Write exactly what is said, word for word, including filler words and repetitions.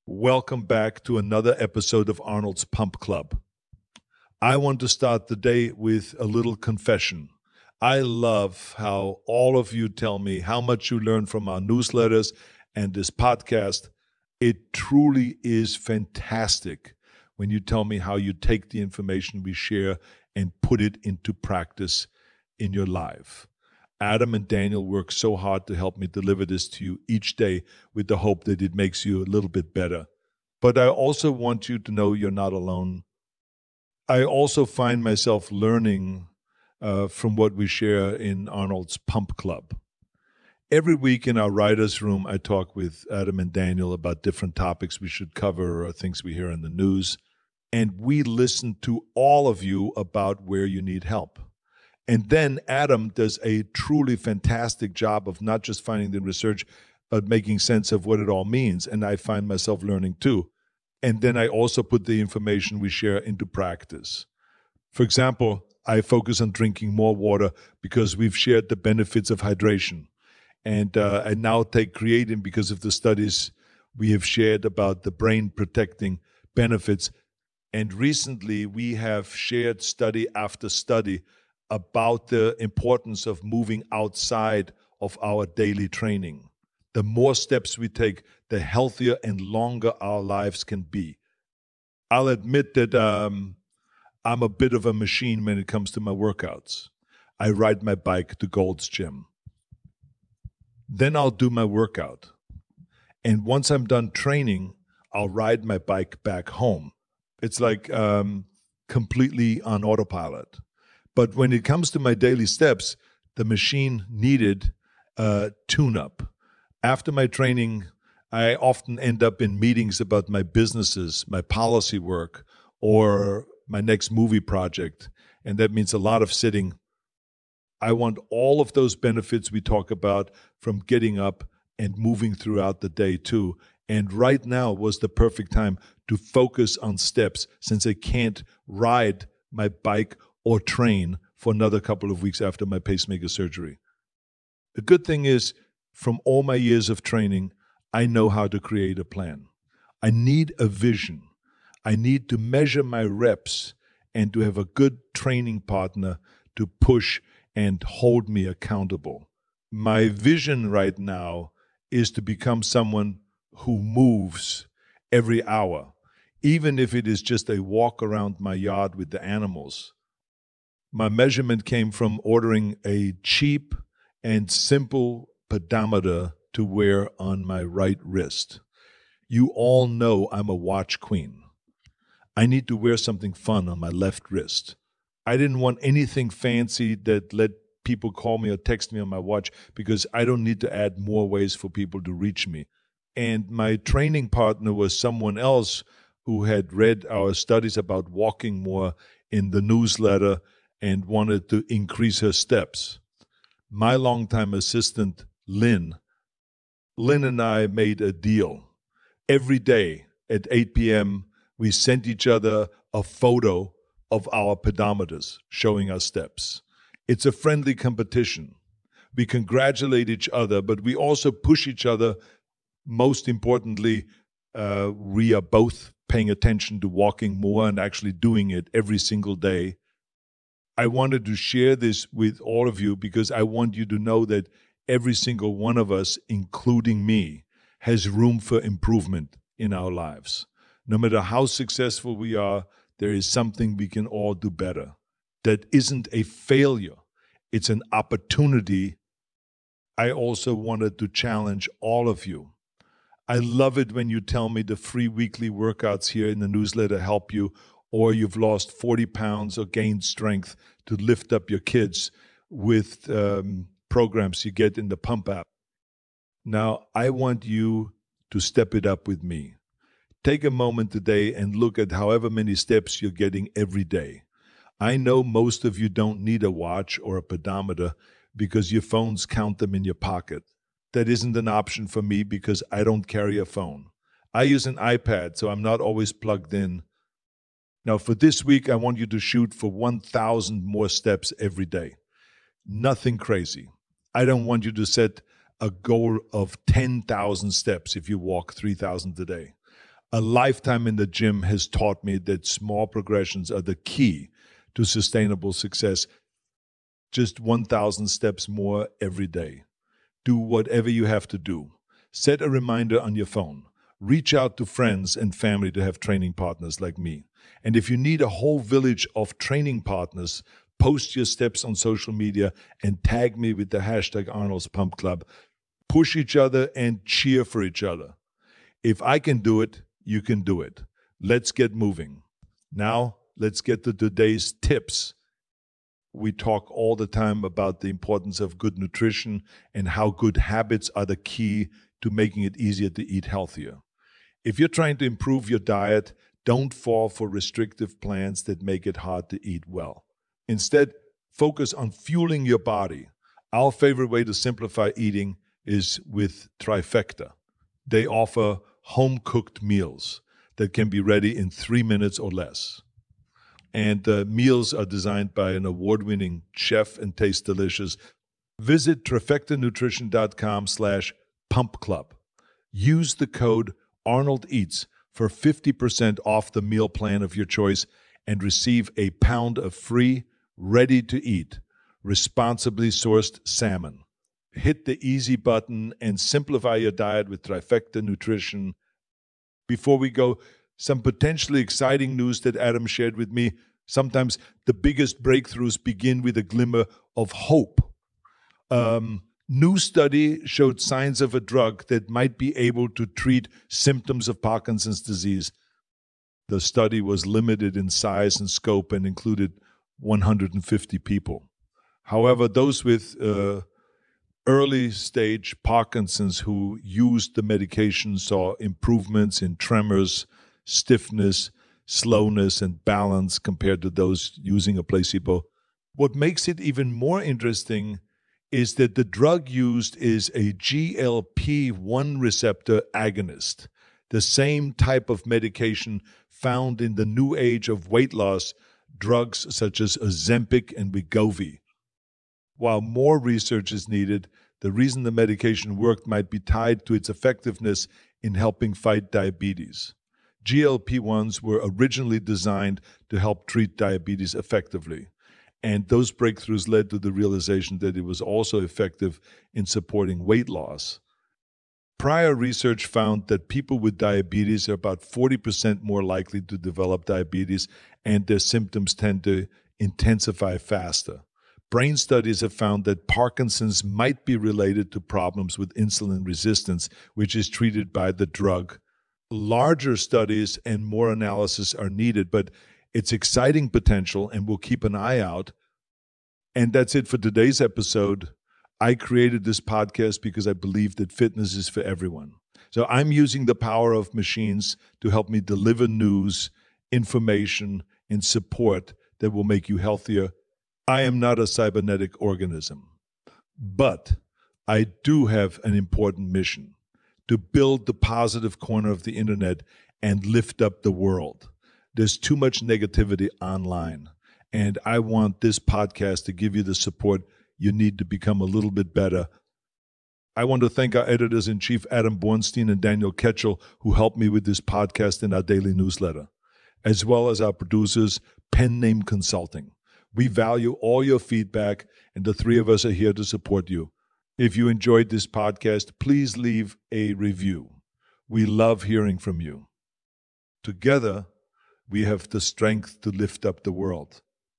Welcome back to another episode of Arnold's Pump Club. I want to start the day with a little confession. I love how all of you tell me how much you learn from our newsletters and this podcast. It truly is fantastic when you tell me how you take the information we share and put it into practice in your life. Adam and Daniel work so hard to help me deliver this to you each day with the hope that it makes you a little bit better. But I also want you to know you're not alone. I also find myself learning uh, from what we share in Arnold's Pump Club. Every week in our writer's room, I talk with Adam and Daniel about different topics we should cover or things we hear in the news. And we listen to all of you about where you need help. And then Adam does a truly fantastic job of not just finding the research, but making sense of what it all means. And I find myself learning too. And then I also put the information we share into practice. For example, I focus on drinking more water because we've shared the benefits of hydration. And uh, I now take creatine because of the studies we have shared about the brain protecting benefits. And recently we have shared study after study about the importance of moving outside of our daily training. The more steps we take, the healthier and longer our lives can be. I'll admit that um, I'm a bit of a machine when it comes to my workouts. I ride my bike to Gold's Gym. Then I'll do my workout. And once I'm done training, I'll ride my bike back home. It's like um, completely on autopilot. But when it comes to my daily steps, the machine needed a tune-up. After my training, I often end up in meetings about my businesses, my policy work, or my next movie project. And that means a lot of sitting. I want all of those benefits we talk about from getting up and moving throughout the day too. And right now was the perfect time to focus on steps since I can't ride my bike or train for another couple of weeks after my pacemaker surgery. The good thing is, from all my years of training, I know how to create a plan. I need a vision. I need to measure my reps and to have a good training partner to push and hold me accountable. My vision right now is to become someone who moves every hour, even if it is just a walk around my yard with the animals. My measurement came from ordering a cheap and simple pedometer to wear on my right wrist. You all know I'm a watch queen. I need to wear something fun on my left wrist. I didn't want anything fancy that let people call me or text me on my watch because I don't need to add more ways for people to reach me. And my training partner was someone else who had read our studies about walking more in the newsletter and wanted to increase her steps. My longtime assistant, Lynn, Lynn and I made a deal. Every day at eight p.m., we sent each other a photo of our pedometers showing our steps. It's a friendly competition. We congratulate each other, but we also push each other. Most importantly, uh, we are both paying attention to walking more and actually doing it every single day. I wanted to share this with all of you because I want you to know that every single one of us, including me, has room for improvement in our lives. No matter how successful we are, there is something we can all do better. That isn't a failure. It's an opportunity. I also wanted to challenge all of you. I love it when you tell me the free weekly workouts here in the newsletter help you, or you've lost forty pounds or gained strength to lift up your kids with um, programs you get in the Pump app. Now, I want you to step it up with me. Take a moment today and look at however many steps you're getting every day. I know most of you don't need a watch or a pedometer because your phones count them in your pocket. That isn't an option for me because I don't carry a phone. I use an iPad, so I'm not always plugged in. Now, for this week, I want you to shoot for one thousand more steps every day. Nothing crazy. I don't want you to set a goal of ten thousand steps if you walk three thousand a day. A lifetime in the gym has taught me that small progressions are the key to sustainable success. Just one thousand steps more every day. Do whatever you have to do. Set a reminder on your phone. Reach out to friends and family to have training partners like me. And if you need a whole village of training partners, post your steps on social media and tag me with the hashtag Arnold's Pump Club. Push each other and cheer for each other. If I can do it, you can do it. Let's get moving. Now, let's get to today's tips. We talk all the time about the importance of good nutrition and how good habits are the key to making it easier to eat healthier. If you're trying to improve your diet, don't fall for restrictive plans that make it hard to eat well. Instead, focus on fueling your body. Our favorite way to simplify eating is with Trifecta. They offer home-cooked meals that can be ready in three minutes or less. And the meals are designed by an award-winning chef and taste delicious. Visit trifectanutrition.com slash pump club. Use the code Arnold Eats for fifty percent off the meal plan of your choice and receive a pound of free, ready-to-eat, responsibly sourced salmon. Hit the easy button and simplify your diet with Trifecta Nutrition. Before we go, some potentially exciting news that Adam shared with me. Sometimes the biggest breakthroughs begin with a glimmer of hope. Um, new study showed signs of a drug that might be able to treat symptoms of Parkinson's disease. The study was limited in size and scope and included one hundred fifty people. However, those with uh, early stage Parkinson's who used the medication saw improvements in tremors, stiffness, slowness, and balance compared to those using a placebo. What makes it even more interesting is that the drug used is a G L P one receptor agonist, the same type of medication found in the new age of weight loss drugs such as Ozempic and Wegovy. While more research is needed, the reason the medication worked might be tied to its effectiveness in helping fight diabetes. G L P ones were originally designed to help treat diabetes effectively, and those breakthroughs led to the realization that it was also effective in supporting weight loss. Prior research found that people with diabetes are about forty percent more likely to develop diabetes, and their symptoms tend to intensify faster. Brain studies have found that Parkinson's might be related to problems with insulin resistance, which is treated by the drug. Larger studies and more analysis are needed, but it's exciting potential, and we'll keep an eye out. And that's it for today's episode. I created this podcast because I believe that fitness is for everyone. So I'm using the power of machines to help me deliver news, information, and support that will make you healthier. I am not a cybernetic organism, but I do have an important mission: to build the positive corner of the internet and lift up the world. There's too much negativity online, and I want this podcast to give you the support you need to become a little bit better. I want to thank our editors-in-chief, Adam Bornstein and Daniel Ketchel, who helped me with this podcast and our daily newsletter, as well as our producers, Pen Name Consulting. We value all your feedback, and the three of us are here to support you. If you enjoyed this podcast, please leave a review. We love hearing from you. Together, we have the strength to lift up the world.